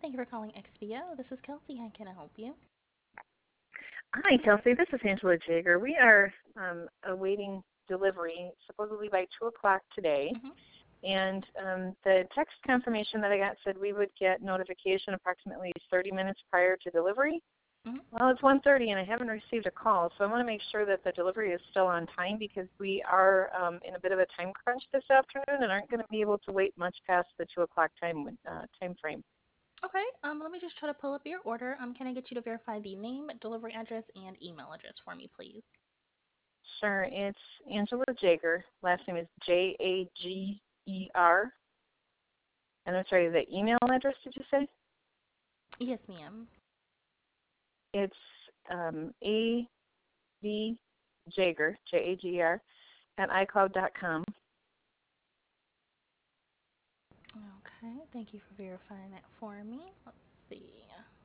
Thank you for calling XPO. This is Kelsey. How can I help you? Hi, Kelsey. This is Angela Jager. We are awaiting delivery supposedly by 2 o'clock today. Mm-hmm. And the text confirmation that I got said we would get notification approximately 30 minutes prior to delivery. Mm-hmm. Well, it's 1:30 and I haven't received a call, so I want to make sure that the delivery is still on time because we are in a bit of a time crunch this afternoon and aren't going to be able to wait much past the 2 o'clock time frame. Okay. Let me just try to pull up your order. Can I get you to verify the name, delivery address, and email address for me, please? Sure, it's Angela Jager. Last name is Jager. And I'm sorry, the email address, did you say? Yes, ma'am. It's A-V Jager, Jager, at iCloud.com. Okay. Thank you for verifying that for me. Let's see.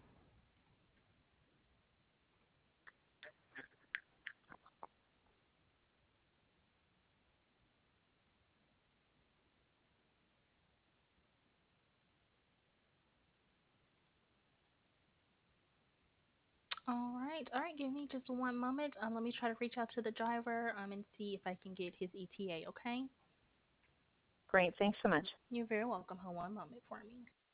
All right. All right. Give me just one moment. Let me try to reach out to the driver and see if I can get his ETA. Okay. Great, thanks so much. You're very welcome. Hold one moment for me.